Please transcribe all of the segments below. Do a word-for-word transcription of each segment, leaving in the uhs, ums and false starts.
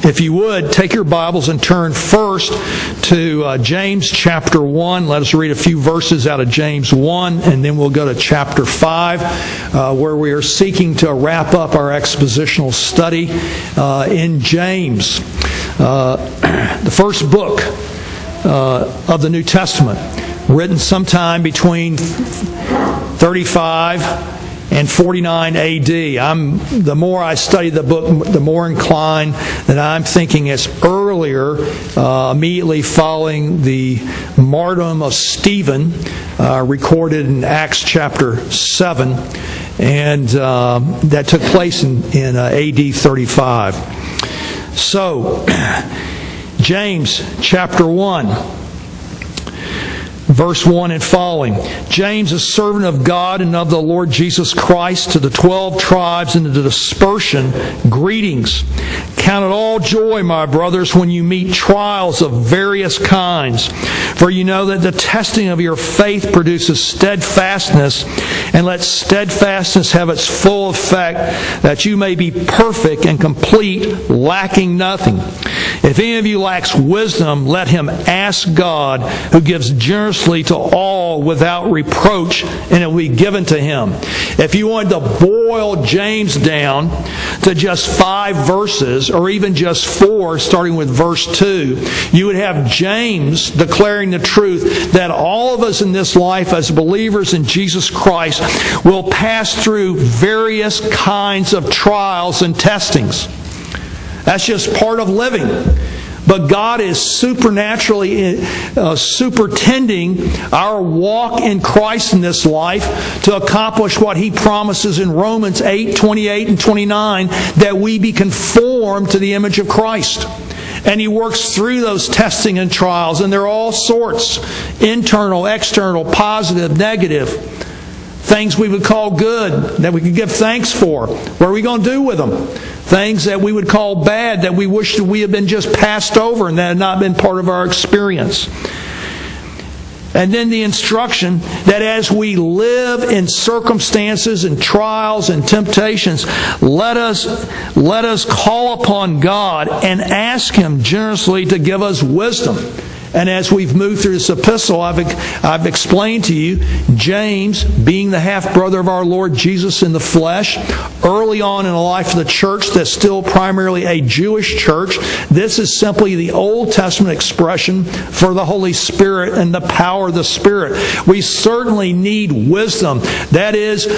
if you would, take your Bibles and turn first to uh, James chapter one. Let us read a few verses out of James one, and then we'll go to chapter five, uh, where we are seeking to wrap up our expositional study uh, in James, uh, the first book uh, of the New Testament, written sometime between thirty-five and forty-nine A D. I'm, the more I study the book, the more inclined that I'm thinking it's earlier, uh, immediately following the martyrdom of Stephen, uh, recorded in Acts chapter seven, and uh, that took place in, in uh, A D thirty-five. So, James chapter one. Verse one and following. James, a servant of God and of the Lord Jesus Christ, to the twelve tribes and to the dispersion, greetings. Count it all joy, my brothers, when you meet trials of various kinds. For you know that the testing of your faith produces steadfastness, and let steadfastness have its full effect, that you may be perfect and complete, lacking nothing. If any of you lacks wisdom, let him ask God, who gives generously to all without reproach, and it will be given to him. If you wanted to boil James down to just five verses, or even just four, starting with verse two, you would have James declaring the truth that all of us in this life as believers in Jesus Christ will pass through various kinds of trials and testings. That's just part of living. But God is supernaturally uh, superintending our walk in Christ in this life to accomplish what He promises in Romans eight, twenty-eight and twenty-nine, that we be conformed to the image of Christ. And He works through those testing and trials, and they're all sorts. Internal, external, positive, negative. Things we would call good, that we can give thanks for. What are we going to do with them? Things that we would call bad, that we wish that we had been just passed over and that had not been part of our experience. And then the instruction that as we live in circumstances and trials and temptations, let us, let us call upon God and ask Him generously to give us wisdom. And as we've moved through this epistle, I've, I've explained to you, James, being the half-brother of our Lord Jesus in the flesh, early on in the life of the church that's still primarily a Jewish church, this is simply the Old Testament expression for the Holy Spirit and the power of the Spirit. We certainly need wisdom. That is,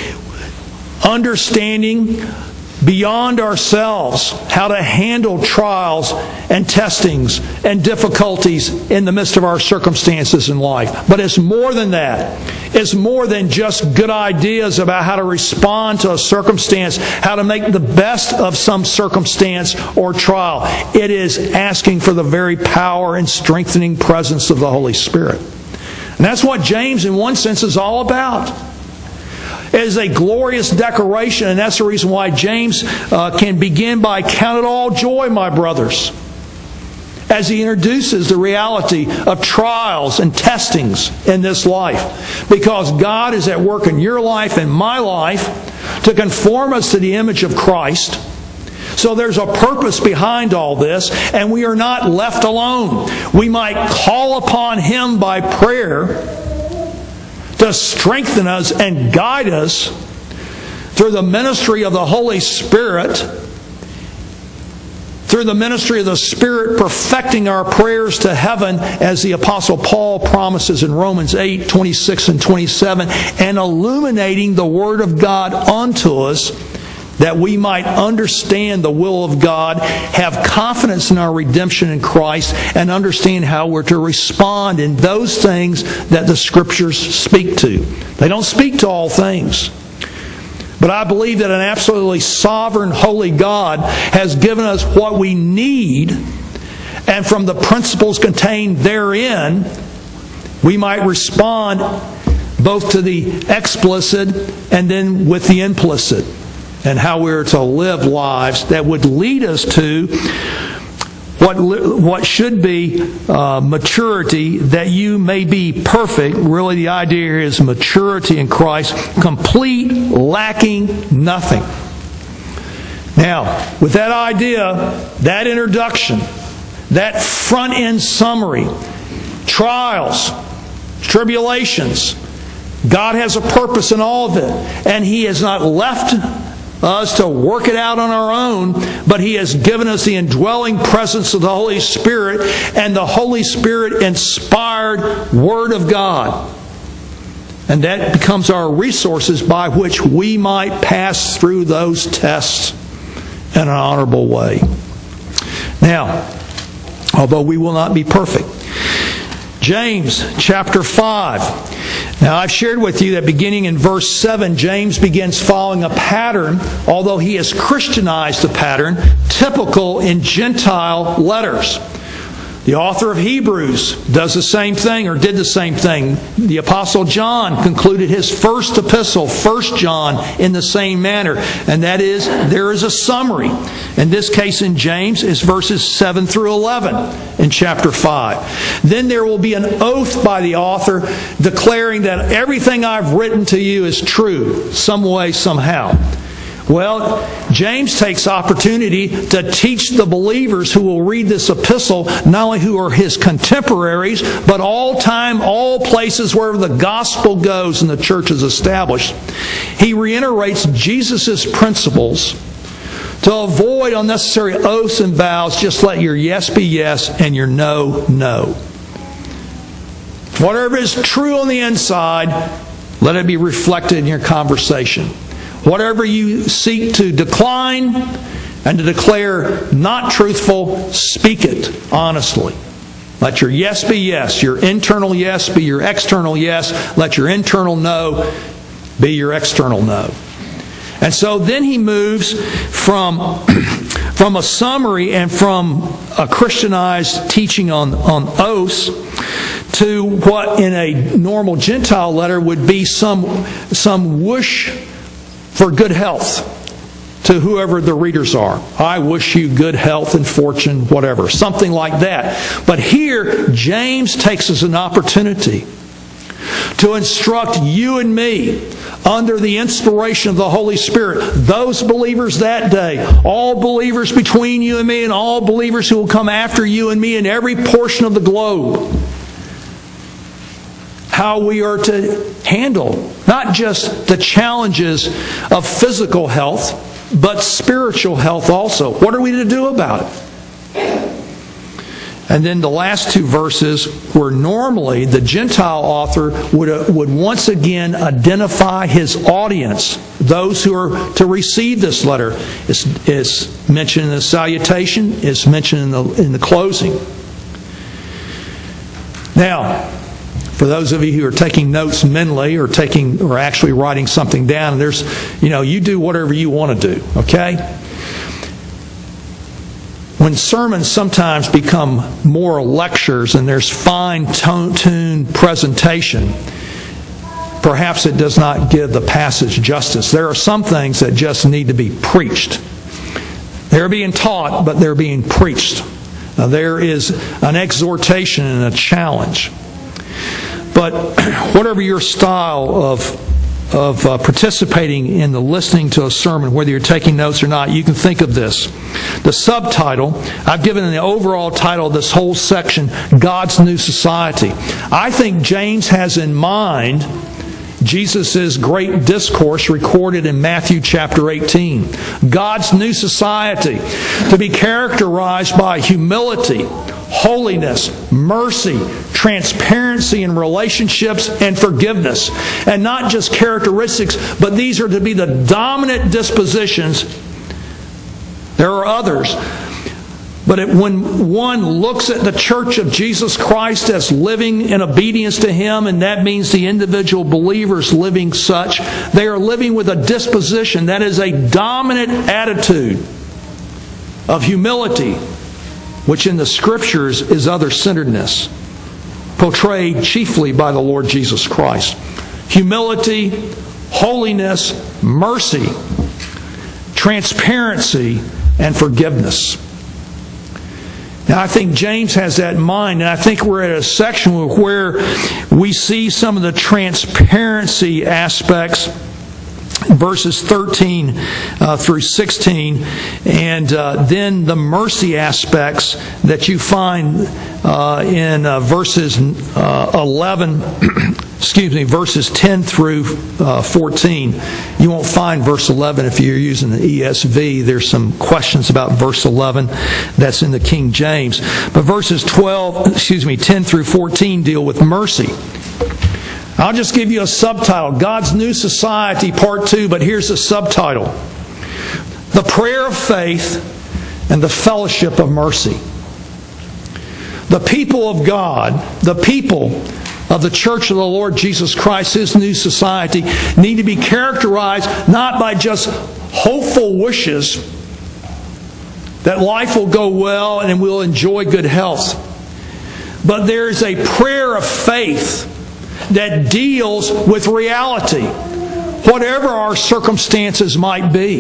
understanding beyond ourselves how to handle trials and testings and difficulties in the midst of our circumstances in life. But it's more than that. It's more than just good ideas about how to respond to a circumstance, how to make the best of some circumstance or trial. It is asking for the very power and strengthening presence of the Holy Spirit. And that's what James, in one sense, is all about. It is a glorious declaration, and that's the reason why James uh, can begin by count it all joy, my brothers, as he introduces the reality of trials and testings in this life. Because God is at work in your life and my life to conform us to the image of Christ. So there's a purpose behind all this, and we are not left alone. We might call upon Him by prayer to strengthen us and guide us through the ministry of the Holy Spirit, through the ministry of the Spirit perfecting our prayers to heaven, as the Apostle Paul promises in Romans eight, twenty-six and twenty-seven, and illuminating the Word of God unto us, that we might understand the will of God, have confidence in our redemption in Christ, and understand how we're to respond in those things that the Scriptures speak to. They don't speak to all things. But I believe that an absolutely sovereign, holy God has given us what we need, and from the principles contained therein, we might respond both to the explicit and then with the implicit, and how we're to live lives that would lead us to what what should be uh, maturity, that you may be perfect. Really, the idea here is maturity in Christ, complete, lacking nothing. Now, with that idea, that introduction, that front-end summary, trials, tribulations, God has a purpose in all of it. And He has not left us to work it out on our own, but He has given us the indwelling presence of the Holy Spirit and the Holy Spirit-inspired Word of God. And that becomes our resources by which we might pass through those tests in an honorable way. Now, although we will not be perfect, James chapter five. Now, I've shared with you that beginning in verse seven, James begins following a pattern, although he has Christianized the pattern, typical in Gentile letters. The author of Hebrews does the same thing, or did the same thing. The Apostle John concluded his first epistle, First John, in the same manner. And that is, there is a summary. In this case, in James, is verses seven through eleven in chapter five. Then there will be an oath by the author declaring that everything I've written to you is true, some way, somehow. Well, James takes opportunity to teach the believers who will read this epistle, not only who are his contemporaries, but all time, all places wherever the gospel goes and the church is established. He reiterates Jesus' principles to avoid unnecessary oaths and vows. Just let your yes be yes and your no, no. Whatever is true on the inside, let it be reflected in your conversation. Whatever you seek to decline and to declare not truthful, speak it honestly. Let your yes be yes, your internal yes be your external yes. Let your internal no be your external no. And so then he moves from, from a summary and from a Christianized teaching on, on oaths to what in a normal Gentile letter would be some, some wish for good health to whoever the readers are. I wish you good health and fortune, whatever. Something like that. But here, James takes us an opportunity to instruct you and me under the inspiration of the Holy Spirit. Those believers that day, all believers between you and me, and all believers who will come after you and me in every portion of the globe. How we are to handle not just the challenges of physical health, but spiritual health also. What are we to do about it? And then the last two verses where normally the Gentile author would, uh, would once again identify his audience, those who are to receive this letter. It's, it's mentioned in the salutation, it's mentioned in the, in the closing. Now, for those of you who are taking notes mentally or taking or actually writing something down, there's, you know, you do whatever you want to do, okay? When sermons sometimes become more lectures and there's fine-tuned presentation, perhaps it does not give the passage justice. There are some things that just need to be preached. They're being taught, but they're being preached. Now, there is an exhortation and a challenge. But whatever your style of, of uh, participating in the listening to a sermon, whether you're taking notes or not, you can think of this. The subtitle, I've given the overall title of this whole section, God's New Society. I think James has in mind Jesus' great discourse recorded in Matthew chapter eighteen. God's new society, to be characterized by humility, holiness, mercy, transparency in relationships, and forgiveness. And not just characteristics, but these are to be the dominant dispositions. There are others. But it, when one looks at the Church of Jesus Christ as living in obedience to Him, and that means the individual believers living such, they are living with a disposition that is a dominant attitude of humility, which in the Scriptures is other-centeredness, portrayed chiefly by the Lord Jesus Christ. Humility, holiness, mercy, transparency, and forgiveness. Now, I think James has that in mind, and I think we're at a section where we see some of the transparency aspects verses thirteen uh, through sixteen, and uh, then the mercy aspects that you find uh, in uh, verses uh, eleven, excuse me, verses ten through uh, fourteen. You won't find verse eleven if you're using the E S V. There's some questions about verse eleven that's in the King James. But verses twelve, excuse me, ten through fourteen deal with mercy. I'll just give you a subtitle, God's New Society, Part two, but here's the subtitle. The Prayer of Faith and the Fellowship of Mercy. The people of God, the people of the Church of the Lord Jesus Christ, His new society, need to be characterized not by just hopeful wishes that life will go well and we'll enjoy good health, but there is a prayer of faith that deals with reality, whatever our circumstances might be,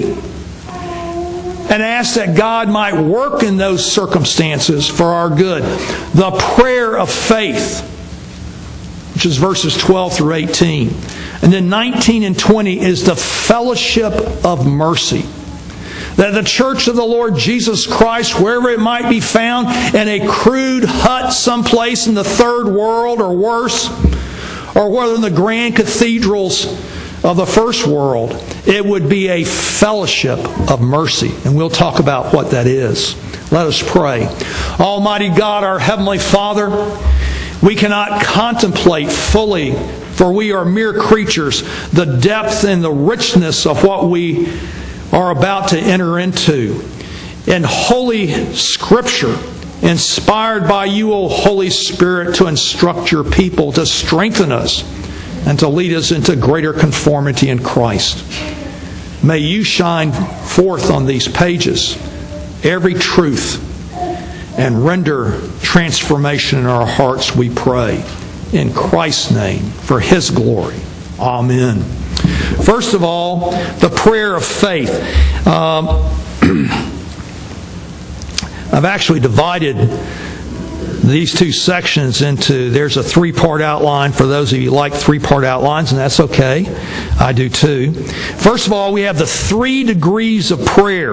and ask that God might work in those circumstances for our good. The prayer of faith, which is verses twelve through eighteen. And then nineteen and twenty is the fellowship of mercy. That the Church of the Lord Jesus Christ, wherever it might be found, in a crude hut someplace in the third world or worse, or whether in the grand cathedrals of the first world, it would be a fellowship of mercy. And we'll talk about what that is. Let us pray. Almighty God, our Heavenly Father, we cannot contemplate fully, for we are mere creatures, the depth and the richness of what we are about to enter into. In Holy Scripture, inspired by you, O Holy Spirit, to instruct your people, to strengthen us, and to lead us into greater conformity in Christ. May you shine forth on these pages every truth and render transformation in our hearts, we pray. In Christ's name, for His glory. Amen. First of all, the prayer of faith. Um, I've actually divided these two sections into, there's a three-part outline for those of you who like three-part outlines, and that's okay. I do too. First of all, we have the three degrees of prayer.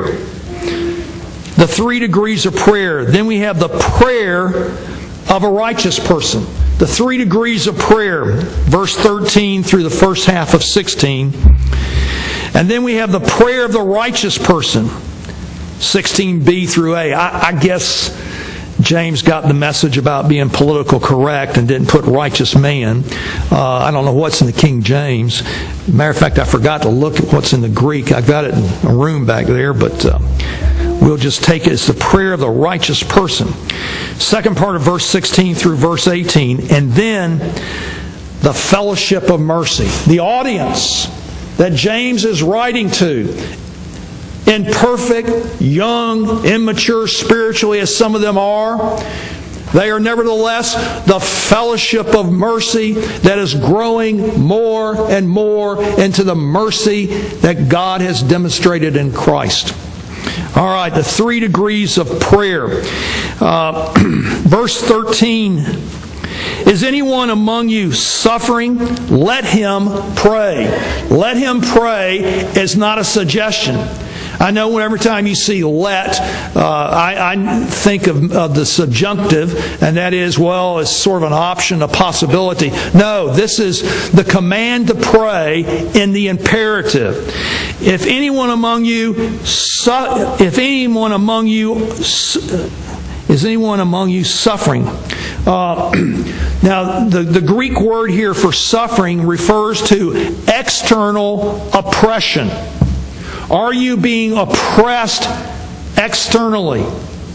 The three degrees of prayer. Then we have the prayer of a righteous person. The three degrees of prayer, verse thirteen through the first half of sixteen. And then we have the prayer of the righteous person, sixteen b through a. I, I guess James got the message about being political correct and didn't put righteous man. Uh, I don't know what's in the King James. Matter of fact, I forgot to look at what's in the Greek. I've got it in a room back there, but uh, we'll just take it as the prayer of the righteous person. Second part of verse sixteen through verse eighteen. And then the fellowship of mercy. The audience that James is writing to, imperfect, young, immature spiritually as some of them are, they are nevertheless the fellowship of mercy that is growing more and more into the mercy that God has demonstrated in Christ. All right, the three degrees of prayer. Uh, verse thirteen. Is anyone among you suffering? Let him pray. Let him pray is not a suggestion. I know every time you see let, uh, I, I think of, of the subjunctive, and that is, well, it's sort of an option, a possibility. No, this is the command to pray in the imperative. If anyone among you, su- if anyone among you, su- is anyone among you suffering? Uh, now, the, the Greek word here for suffering refers to external oppression. Are you being oppressed externally?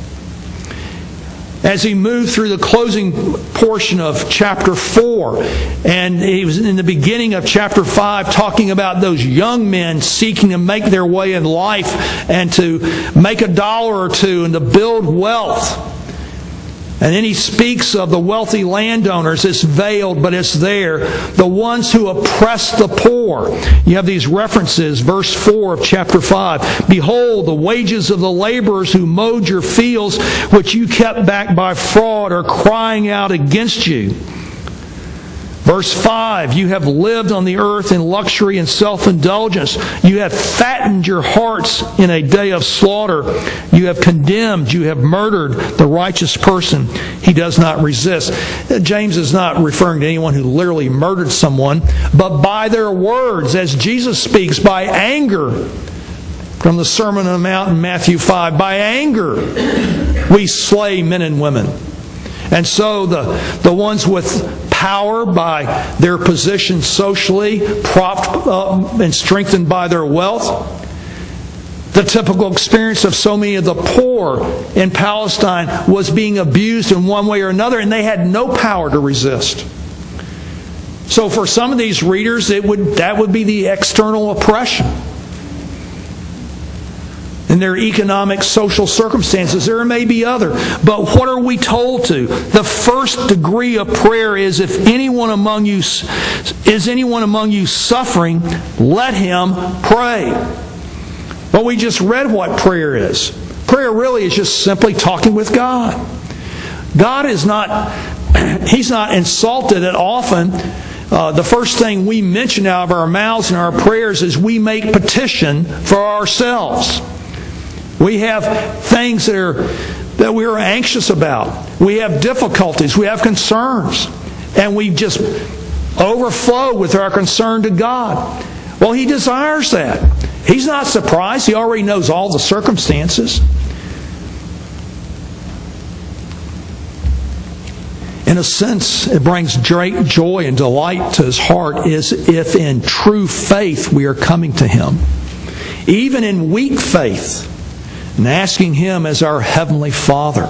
As he moved through the closing portion of chapter four, and he was in the beginning of chapter five talking about those young men seeking to make their way in life and to make a dollar or two and to build wealth. And then he speaks of the wealthy landowners. It's veiled, but it's there. The ones who oppress the poor. You have these references, verse four of chapter five. Behold, the wages of the laborers who mowed your fields, which you kept back by fraud, are crying out against you. Verse five, you have lived on the earth in luxury and self-indulgence. You have fattened your hearts in a day of slaughter. You have condemned, you have murdered the righteous person. He does not resist. James is not referring to anyone who literally murdered someone, but by their words, as Jesus speaks, by anger. From the Sermon on the Mount in Matthew five, by anger we slay men and women. And so the, the ones with power, by their position socially, propped up and strengthened by their wealth. The typical experience of so many of the poor in Palestine was being abused in one way or another, and they had no power to resist. So for some of these readers, it would that would be the external oppression. In their economic, social circumstances, there may be other. But what are we told to? The first degree of prayer is, if anyone among you is anyone among you suffering, let him pray. Well, we just read what prayer is. Prayer really is just simply talking with God. God is not, He's not insulted at often. Uh, the first thing we mention out of our mouths in our prayers is we make petition for ourselves. We have things that are that we are anxious about. We have difficulties. We have concerns. And we just overflow with our concern to God. Well, He desires that. He's not surprised. He already knows all the circumstances. In a sense, it brings great joy and delight to His heart is if in true faith we are coming to Him. Even in weak faith, and asking Him as our Heavenly Father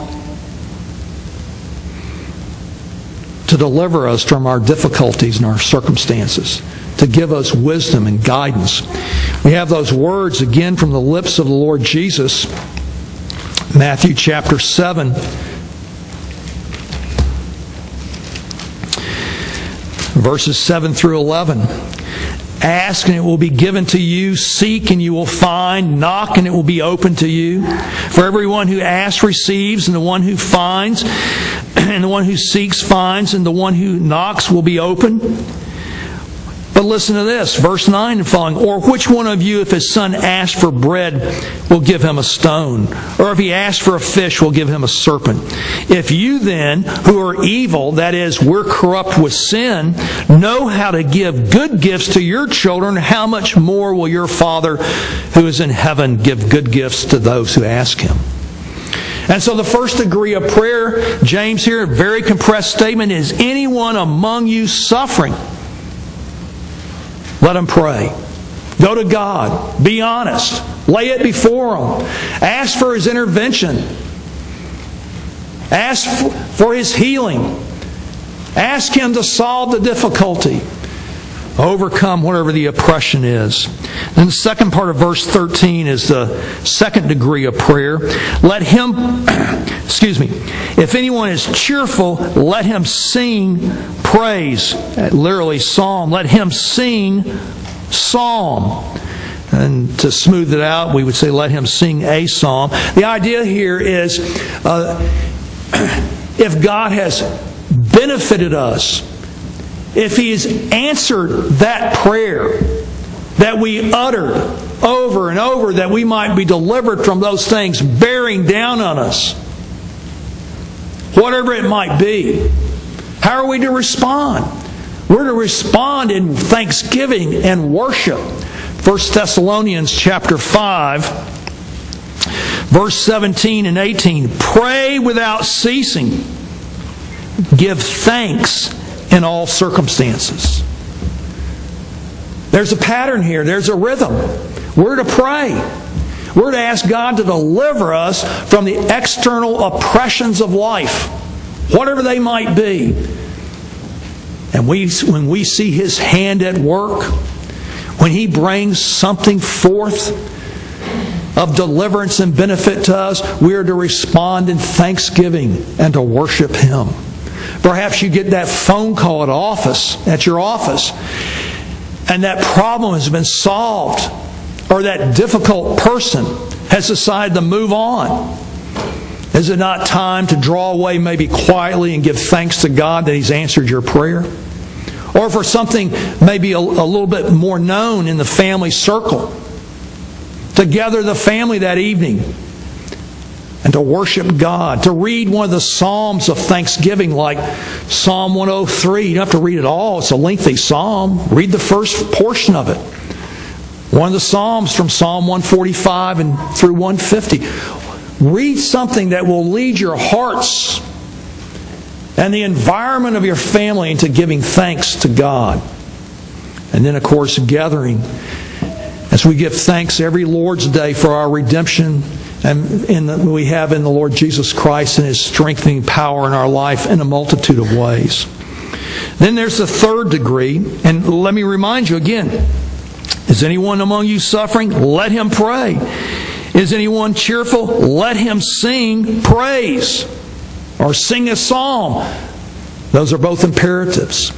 to deliver us from our difficulties and our circumstances, to give us wisdom and guidance. We have those words again from the lips of the Lord Jesus, Matthew chapter seven. Verses seven through eleven. Ask and it will be given to you. Seek and you will find. Knock and it will be open to you. For everyone who asks receives, and the one who finds, and the one who seeks finds, and the one who knocks will be open. But listen to this, verse nine and following. Or which one of you, if his son asks for bread, will give him a stone? Or if he asks for a fish, will give him a serpent? If you then, who are evil, that is, we're corrupt with sin, know how to give good gifts to your children, how much more will your Father who is in heaven give good gifts to those who ask Him? And so the first degree of prayer, James here, a very compressed statement, is anyone among you suffering? Let him pray. Go to God. Be honest. Lay it before Him. Ask for His intervention. Ask for His healing. Ask Him to solve the difficulty. Overcome whatever the oppression is. And the second part of verse thirteen is the second degree of prayer. Let him, excuse me, if anyone is cheerful, let him sing praise. Literally psalm. Let him sing psalm. And to smooth it out, we would say let him sing a psalm. The idea here is uh, if God has benefited us, if He has answered that prayer that we uttered over and over, that we might be delivered from those things bearing down on us, whatever it might be, how are we to respond? We're to respond in thanksgiving and worship. First Thessalonians chapter five, verse seventeen and eighteen. Pray without ceasing. Give thanks in all circumstances. There's a pattern here. There's a rhythm. We're to pray. We're to ask God to deliver us from the external oppressions of life, whatever they might be. And we, when we see His hand at work, when He brings something forth of deliverance and benefit to us, we are to respond in thanksgiving and to worship Him. Perhaps you get that phone call at office, at your office, and that problem has been solved, or that difficult person has decided to move on. Is it not time to draw away maybe quietly and give thanks to God that He's answered your prayer? Or for something maybe a, a little bit more known in the family circle, to gather the family that evening and to worship God, to read one of the Psalms of thanksgiving like Psalm one oh three. You don't have to read it all. It's a lengthy psalm. Read the first portion of it. One of the Psalms from Psalm one forty-five and through one fifty. Read something that will lead your hearts and the environment of your family into giving thanks to God. And then, of course, gathering as we give thanks every Lord's Day for our redemption and in the, we have in the Lord Jesus Christ and His strengthening power in our life in a multitude of ways. Then there's the third degree, and let me remind you again, is anyone among you suffering? Let him pray. Is anyone cheerful? Let him sing praise or sing a psalm. Those are both imperatives.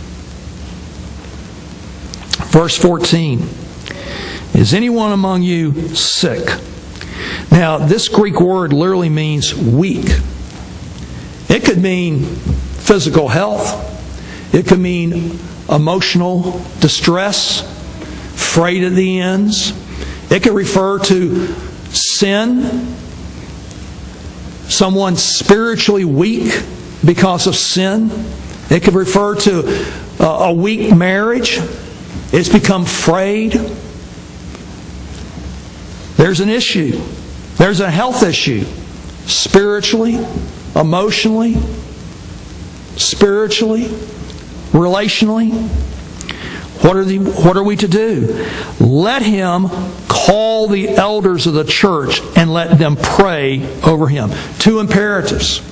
Verse fourteen. Is anyone among you sick? Now, this Greek word literally means weak. It could mean physical health. It could mean emotional distress, frayed at the ends. It could refer to sin, someone spiritually weak because of sin. It could refer to a weak marriage. It's become frayed. There's an issue. There's a health issue. Spiritually, emotionally, spiritually, relationally. What are, the, what are we to do? Let him call the elders of the church and let them pray over him. Two imperatives.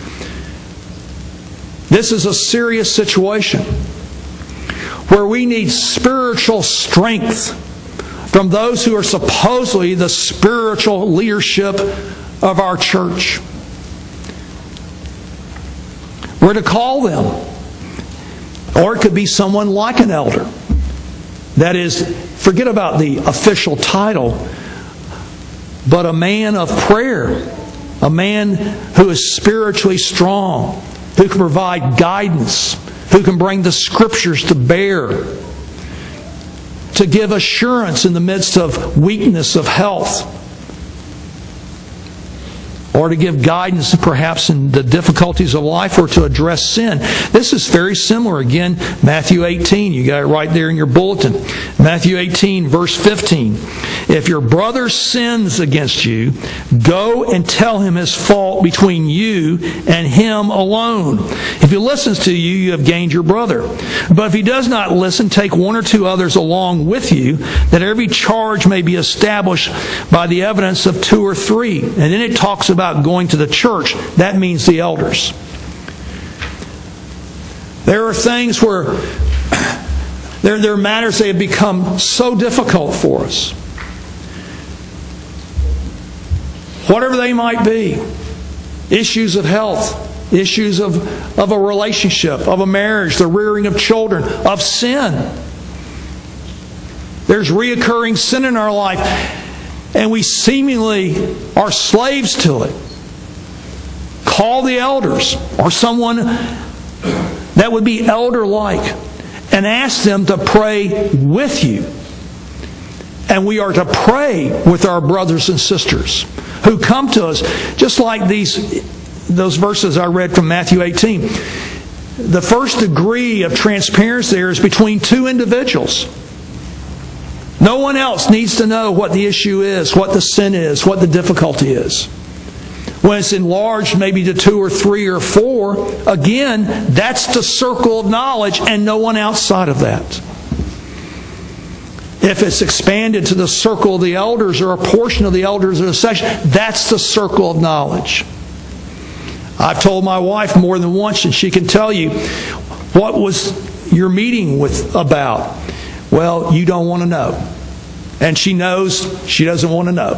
This is a serious situation where we need spiritual strength from those who are supposedly the spiritual leadership of our church. We're to call them. Or it could be someone like an elder. That is, forget about the official title, but a man of prayer, a man who is spiritually strong, who can provide guidance, who can bring the Scriptures to bear, to give assurance in the midst of weakness of health, or to give guidance perhaps in the difficulties of life, or to address sin. This is very similar. Again, Matthew eighteen. You got it right there in your bulletin. Matthew eighteen, verse fifteen. If your brother sins against you, go and tell him his fault between you and him alone. If he listens to you, you have gained your brother. But if he does not listen, take one or two others along with you, that every charge may be established by the evidence of two or three. And then it talks about going to the church. That means the elders. There are things where there, there are matters that have become so difficult for us. Whatever they might be. Issues of health, issues of, of a relationship, of a marriage, the rearing of children, of sin. There's reoccurring sin in our life, and we seemingly are slaves to it. Call the elders or someone that would be elder-like and ask them to pray with you. And we are to pray with our brothers and sisters who come to us, just like these those verses I read from Matthew eighteen. The first degree of transparency there is between two individuals. No one else needs to know what the issue is, what the sin is, what the difficulty is. When it's enlarged maybe to two or three or four, again, that's the circle of knowledge and no one outside of that. If it's expanded to the circle of the elders or a portion of the elders of the section, that's the circle of knowledge. I've told my wife more than once, and she can tell you, what was your meeting with about? Well, you don't want to know. And she knows she doesn't want to know.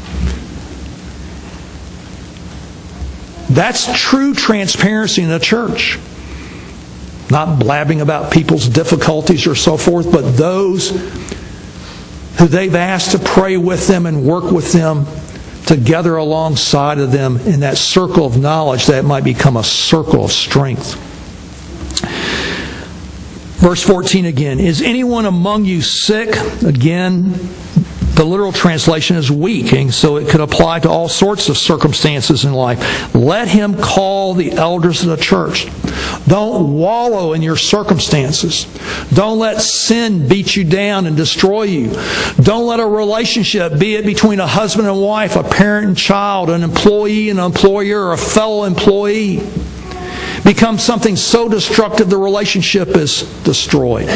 That's true transparency in the church. Not blabbing about people's difficulties or so forth, but those who they've asked to pray with them and work with them together alongside of them in that circle of knowledge, that it might become a circle of strength. Verse fourteen again. Is anyone among you sick? Again, the literal translation is weak, and so it could apply to all sorts of circumstances in life. Let him call the elders of the church. Don't wallow in your circumstances. Don't let sin beat you down and destroy you. Don't let a relationship, be it between a husband and wife, a parent and child, an employee and an employer, a fellow employee, become something so destructive the relationship is destroyed.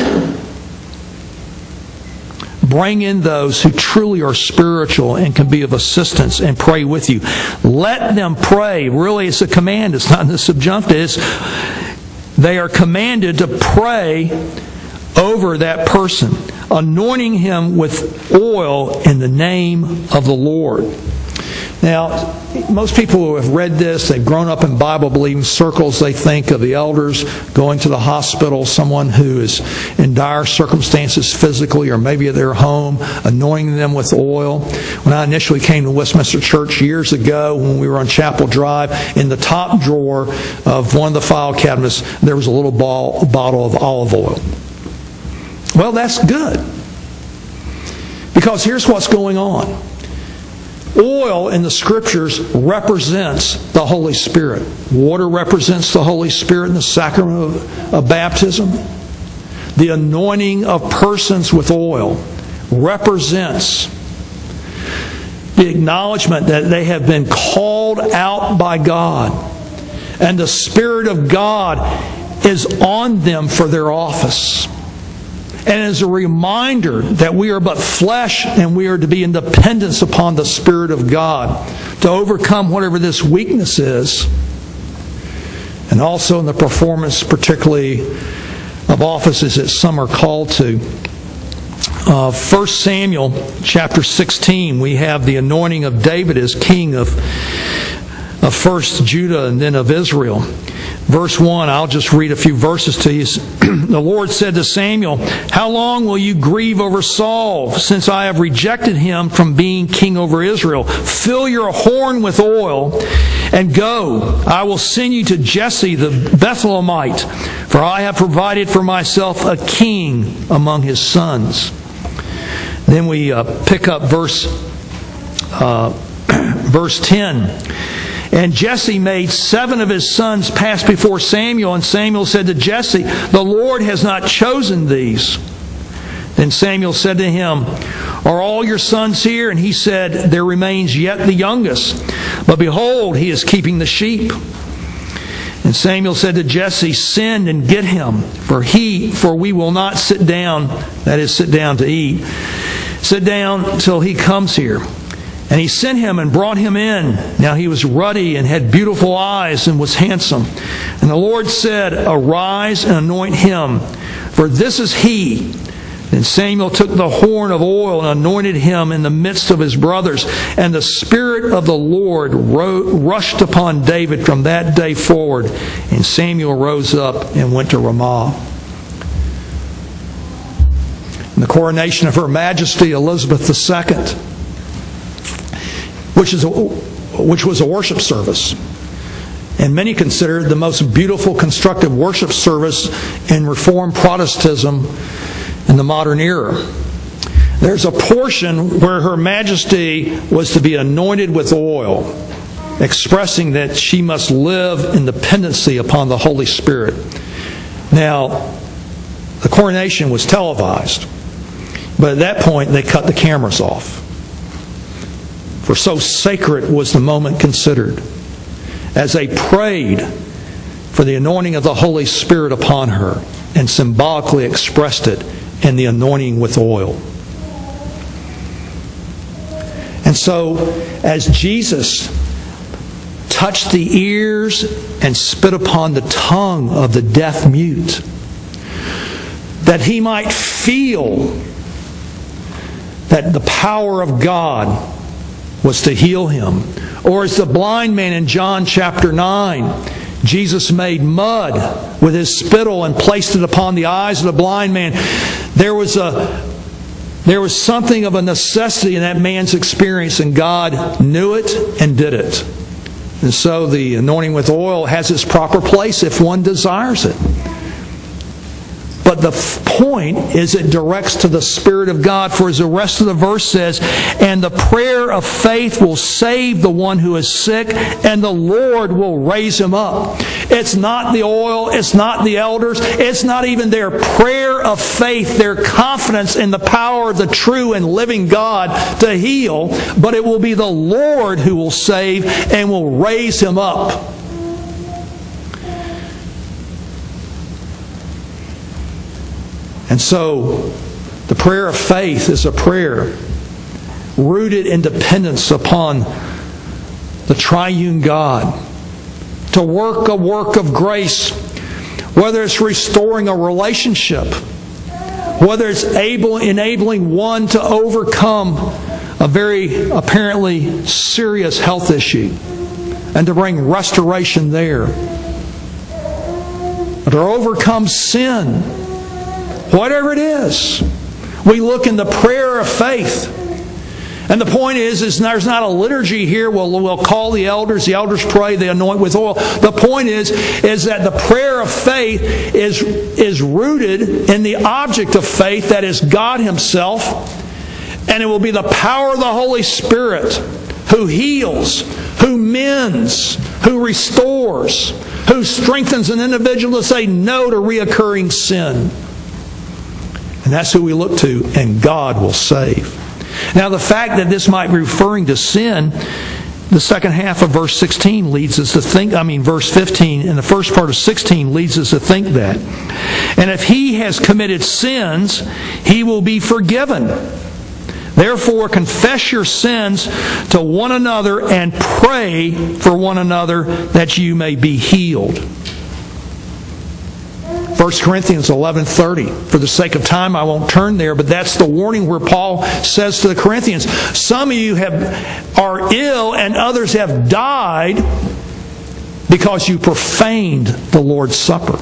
Bring in those who truly are spiritual and can be of assistance and pray with you. Let them pray. Really, it's a command. It's not in the subjunctive. It's, they are commanded to pray over that person, anointing him with oil in the name of the Lord. Now, most people who have read this, they've grown up in Bible-believing circles, they think of the elders going to the hospital, someone who is in dire circumstances physically or maybe at their home, anointing them with oil. When I initially came to Westminster Church years ago, when we were on Chapel Drive, in the top drawer of one of the file cabinets, there was a little ball, bottle of olive oil. Well, that's good. Because here's what's going on. Oil in the Scriptures represents the Holy Spirit. Water represents the Holy Spirit in the sacrament of, of baptism. The anointing of persons with oil represents the acknowledgement that they have been called out by God, and the Spirit of God is on them for their office. And as a reminder that we are but flesh and we are to be in dependence upon the Spirit of God to overcome whatever this weakness is. And also in the performance, particularly of offices that some are called to. Uh, First Samuel chapter sixteen, we have the anointing of David as king of, of first Judah and then of Israel. Verse one, I'll just read a few verses to you. The Lord said to Samuel, "How long will you grieve over Saul, since I have rejected him from being king over Israel? Fill your horn with oil and go. I will send you to Jesse the Bethlehemite, for I have provided for myself a king among his sons." Then we uh, pick up verse, uh, verse ten. And Jesse made seven of his sons pass before Samuel, and Samuel said to Jesse, "The Lord has not chosen these." Then Samuel said to him, "Are all your sons here?" And he said, "There remains yet the youngest, but behold, he is keeping the sheep." And Samuel said to Jesse, "Send and get him, for he, for we will not sit down," that is, sit down to eat, "sit down till he comes here." And he sent him and brought him in. Now he was ruddy and had beautiful eyes and was handsome. And the Lord said, "Arise and anoint him, for this is he." Then Samuel took the horn of oil and anointed him in the midst of his brothers. And the Spirit of the Lord ro- rushed upon David from that day forward. And Samuel rose up and went to Ramah. And the coronation of Her Majesty Elizabeth the Second, which is a, which was a worship service. And many consider it the most beautiful constructive worship service in Reformed Protestantism in the modern era. There's a portion where Her Majesty was to be anointed with oil, expressing that she must live in dependency upon the Holy Spirit. Now, the coronation was televised, but at that point they cut the cameras off. For so sacred was the moment considered, as they prayed for the anointing of the Holy Spirit upon her and symbolically expressed it in the anointing with oil. And so, as Jesus touched the ears and spit upon the tongue of the deaf mute, that he might feel that the power of God was to heal him. Or as the blind man in John chapter nine, Jesus made mud with his spittle and placed it upon the eyes of the blind man. There was a there was something of a necessity in that man's experience, and God knew it and did it. And so the anointing with oil has its proper place if one desires it. But the point is it directs to the Spirit of God. For as the rest of the verse says, and the prayer of faith will save the one who is sick, and the Lord will raise him up. It's not the oil, it's not the elders, it's not even their prayer of faith, their confidence in the power of the true and living God to heal, but it will be the Lord who will save and will raise him up. And so, the prayer of faith is a prayer rooted in dependence upon the triune God to work a work of grace, whether it's restoring a relationship, whether it's able enabling one to overcome a very apparently serious health issue and to bring restoration there, or to overcome sin, whatever it is. We look in the prayer of faith. And the point is, is there's not a liturgy here. We'll, we'll call the elders. The elders pray. They anoint with oil. The point is, is that the prayer of faith is, is rooted in the object of faith, that is God Himself. And it will be the power of the Holy Spirit who heals, who mends, who restores, who strengthens an individual to say no to reoccurring sin. And that's who we look to, and God will save. Now, the fact that this might be referring to sin, the second half of verse sixteen leads us to think, I mean, verse fifteen and the first part of sixteen leads us to think that. And if he has committed sins, he will be forgiven. Therefore, confess your sins to one another and pray for one another that you may be healed. First Corinthians eleven thirty. For the sake of time, I won't turn there, but that's the warning where Paul says to the Corinthians, some of you have are ill and others have died because you profaned the Lord's Supper.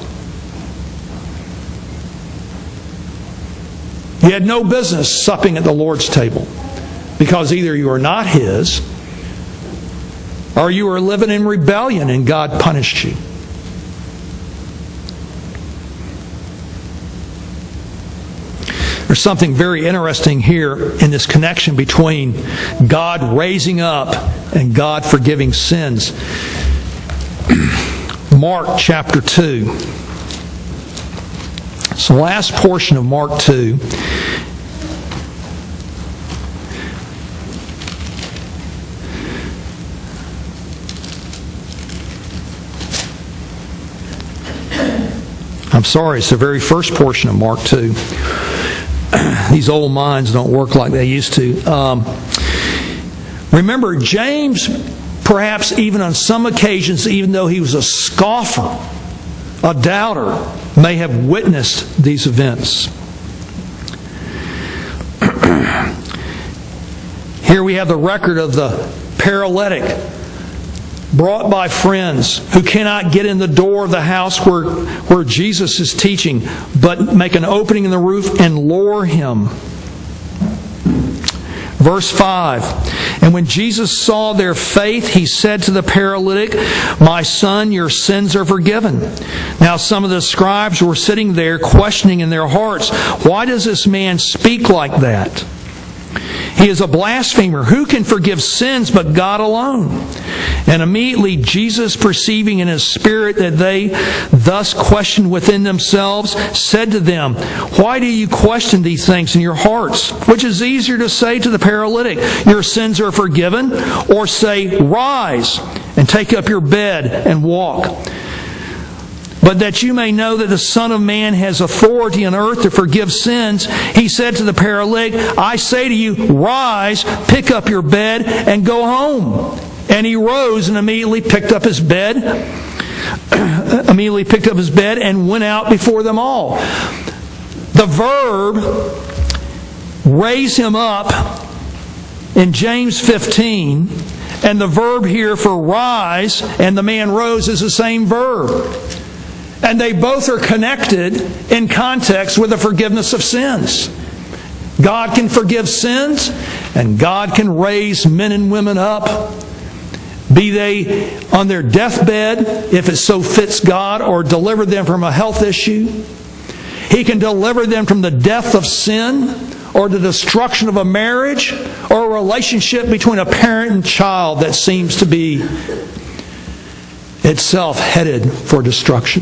You had no business supping at the Lord's table because either you are not His or you are living in rebellion and God punished you. There's something very interesting here in this connection between God raising up and God forgiving sins. Mark chapter two. It's the last portion of Mark two. I'm sorry, it's the very first portion of Mark two. These old minds don't work like they used to. Um, remember, James, perhaps even on some occasions, even though he was a scoffer, a doubter, may have witnessed these events. Here we have the record of the paralytic brought by friends who cannot get in the door of the house where, where Jesus is teaching, but make an opening in the roof and lower him. Verse five, and when Jesus saw their faith, He said to the paralytic, my son, your sins are forgiven. Now some of the scribes were sitting there questioning in their hearts, why does this man speak like that? He is a blasphemer. Who can forgive sins but God alone? And immediately Jesus, perceiving in His spirit that they thus questioned within themselves, said to them, why do you question these things in your hearts? Which is easier to say to the paralytic, your sins are forgiven, or say, rise and take up your bed and walk? But that you may know that the Son of Man has authority on earth to forgive sins, He said to the paralytic, I say to you, rise, pick up your bed, and go home. And he rose and immediately picked up his bed, immediately picked up his bed and went out before them all. The verb, raise him up, in James fifteen, and the verb here for rise, and the man rose, is the same verb. And they both are connected in context with the forgiveness of sins. God can forgive sins, and God can raise men and women up, be they on their deathbed, if it so fits God, or deliver them from a health issue. He can deliver them from the death of sin, or the destruction of a marriage, or a relationship between a parent and child that seems to be itself headed for destruction.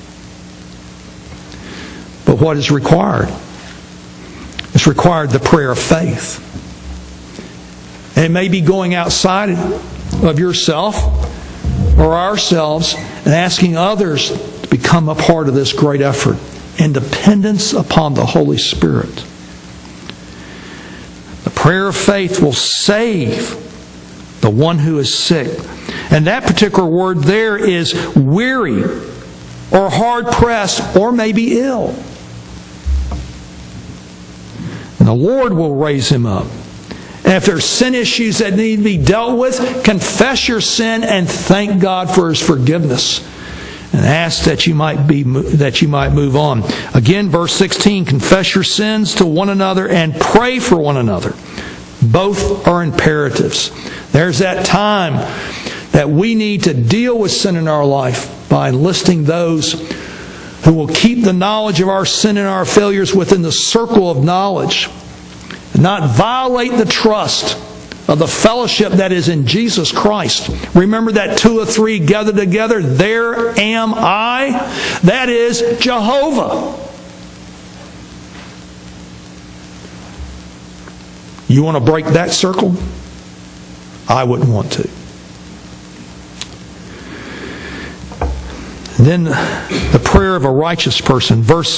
But what is required? It's required the prayer of faith. And it may be going outside of yourself or ourselves and asking others to become a part of this great effort in dependence upon the Holy Spirit. The prayer of faith will save the one who is sick. And that particular word there is weary or hard-pressed or maybe ill. And the Lord will raise him up. And if there's sin issues that need to be dealt with, confess your sin and thank God for His forgiveness. And ask that you might be that you might move on. Again, verse sixteen, confess your sins to one another and pray for one another. Both are imperatives. There's that time that we need to deal with sin in our life by enlisting those who will keep the knowledge of our sin and our failures within the circle of knowledge, and not violate the trust of the fellowship that is in Jesus Christ. Remember that two or three gathered together, there am I. That is Jehovah. You want to break that circle? I wouldn't want to. And then the prayer of a righteous person. Verse,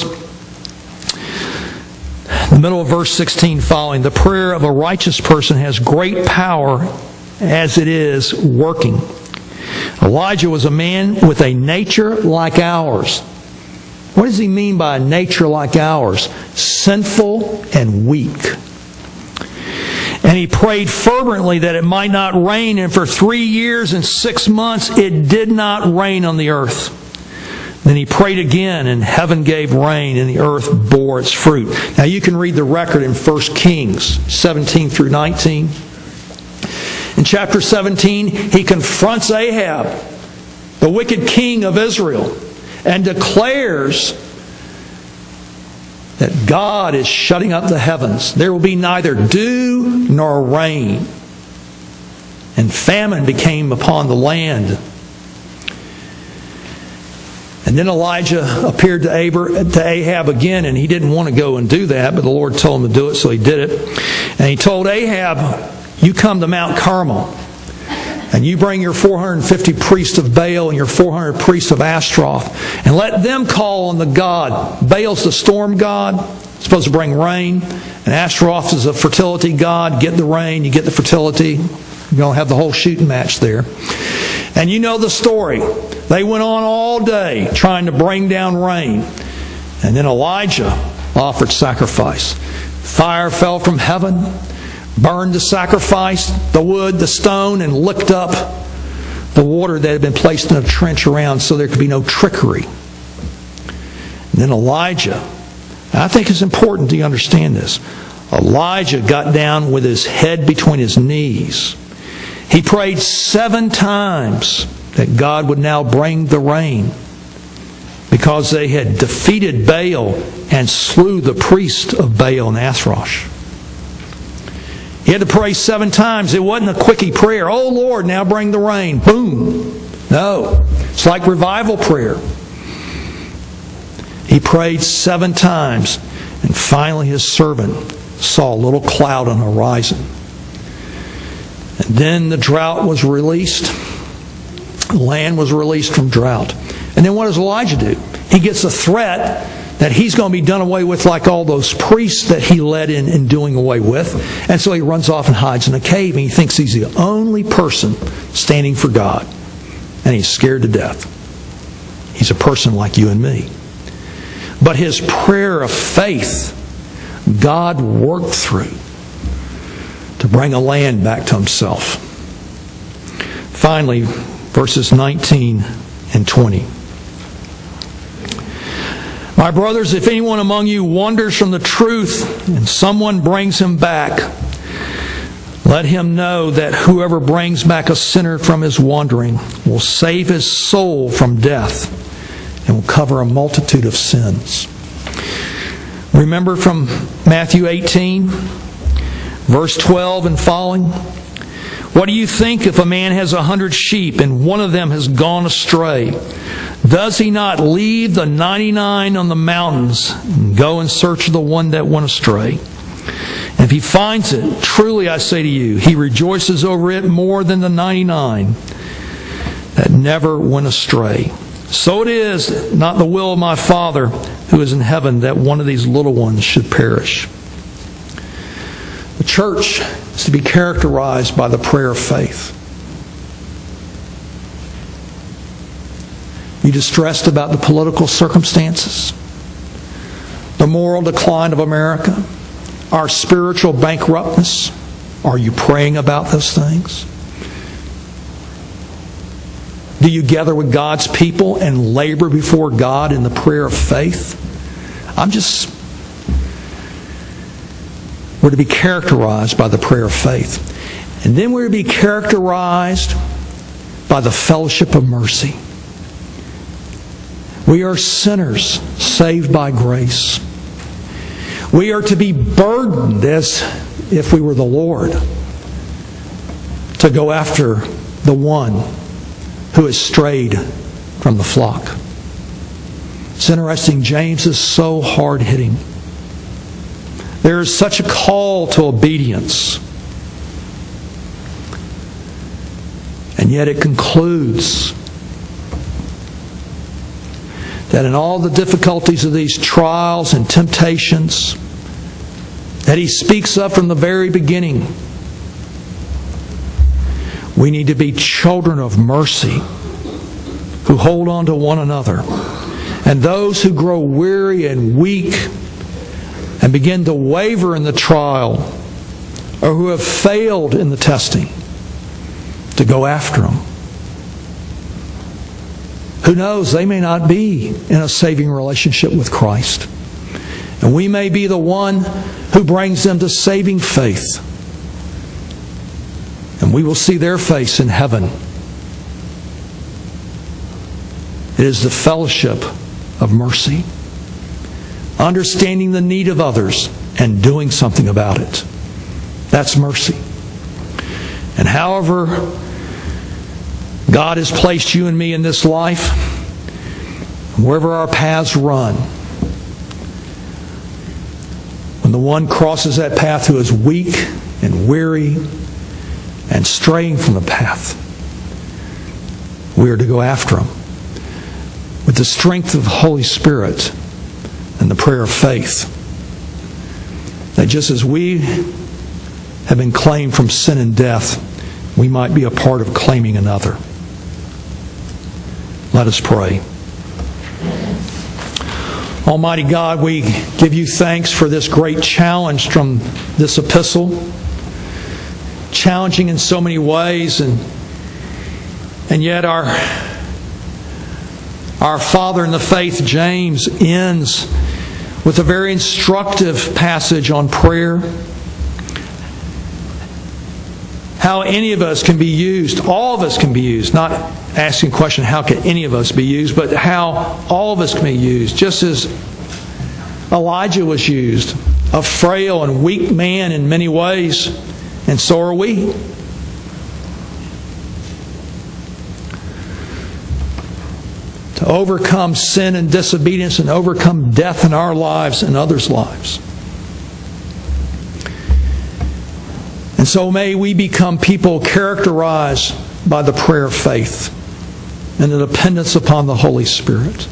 the middle of verse sixteen following. The prayer of a righteous person has great power as it is working. Elijah was a man with a nature like ours. What does he mean by a nature like ours? Sinful and weak. And he prayed fervently that it might not rain, and for three years and six months it did not rain on the earth. Then he prayed again, and heaven gave rain, and the earth bore its fruit. Now you can read the record in First Kings seventeen through nineteen. In chapter seventeen, he confronts Ahab, the wicked king of Israel, and declares that God is shutting up the heavens. There will be neither dew nor rain. And famine became upon the land. And then Elijah appeared to Ahab again, and he didn't want to go and do that, but the Lord told him to do it, so he did it. And he told Ahab, you come to Mount Carmel, and you bring your four hundred fifty priests of Baal and your four hundred priests of Ashtaroth, and let them call on the God. Baal's the storm god, supposed to bring rain, and Ashtaroth is a fertility god. Get the rain, you get the fertility. You're going to have the whole shooting match there. And you know the story. They went on all day trying to bring down rain. And then Elijah offered sacrifice. Fire fell from heaven, burned the sacrifice, the wood, the stone, and licked up the water that had been placed in a trench around so there could be no trickery. And then Elijah, I think it's important to understand this, Elijah got down with his head between his knees. He prayed seven times that God would now bring the rain, because they had defeated Baal and slew the priest of Baal and Ashtaroth. He had to pray seven times. It wasn't a quickie prayer. Oh Lord, now bring the rain. Boom. No. It's like revival prayer. He prayed seven times, and finally his servant saw a little cloud on the horizon. And then the drought was released. Land was released from drought. And then what does Elijah do? He gets a threat that he's going to be done away with like all those priests that he led in, in doing away with. And so he runs off and hides in a cave, and he thinks he's the only person standing for God. And he's scared to death. He's a person like you and me. But his prayer of faith, God worked through to bring a land back to himself. Finally, verses nineteen and twenty. My brothers, if anyone among you wanders from the truth and someone brings him back, let him know that whoever brings back a sinner from his wandering will save his soul from death and will cover a multitude of sins. Remember from Matthew eighteen, verse twelve and following? What do you think if a man has a hundred sheep and one of them has gone astray? Does he not leave the ninety-nine on the mountains and go in search of the one that went astray? And if he finds it, truly I say to you, he rejoices over it more than the ninety-nine that never went astray. So it is not the will of my Father who is in heaven that one of these little ones should perish. The church is to be characterized by the prayer of faith. You distressed about the political circumstances, the moral decline of America, our spiritual bankruptness? Are you praying about those things? Do you gather with God's people and labor before God in the prayer of faith? I'm just... We're to be characterized by the prayer of faith. And then we're to be characterized by the fellowship of mercy. We are sinners saved by grace. We are to be burdened as if we were the Lord to go after the one who has strayed from the flock. It's interesting, James is so hard-hitting. There is such a call to obedience. And yet it concludes that in all the difficulties of these trials and temptations that he speaks of from the very beginning, we need to be children of mercy who hold on to one another. And those who grow weary and weak and begin to waver in the trial, or who have failed in the testing, to go after them. Who knows, they may not be in a saving relationship with Christ. And we may be the one who brings them to saving faith. And we will see their face in heaven. It is the fellowship of mercy. Understanding the need of others and doing something about it. That's mercy. And however God has placed you and me in this life, wherever our paths run, when the one crosses that path who is weak and weary and straying from the path, we are to go after him with the strength of the Holy Spirit and the prayer of faith. That just as we have been claimed from sin and death, we might be a part of claiming another. Let us pray. Almighty God, we give you thanks for this great challenge from this epistle. Challenging in so many ways, and and yet our our father in the faith, James, ends with a very instructive passage on prayer. How any of us can be used, all of us can be used, not asking the question, how can any of us be used, but how all of us can be used. Just as Elijah was used, a frail and weak man in many ways, and so are we. To overcome sin and disobedience and overcome death in our lives and others' lives. And so may we become people characterized by the prayer of faith and the dependence upon the Holy Spirit.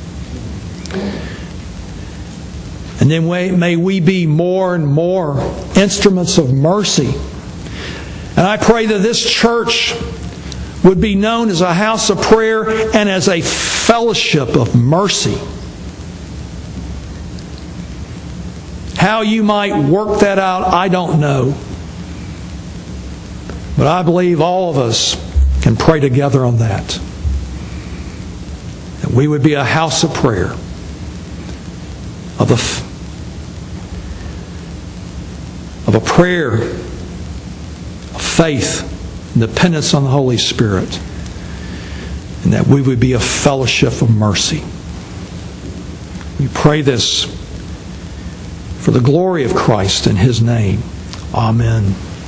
And then may we be more and more instruments of mercy. And I pray that this church would be known as a house of prayer and as a fellowship of mercy. How you might work that out, I don't know. But I believe all of us can pray together on that. That we would be a house of prayer, of a, of a prayer of faith, dependence on the Holy Spirit, and that we would be a fellowship of mercy. We pray this for the glory of Christ in His name. Amen.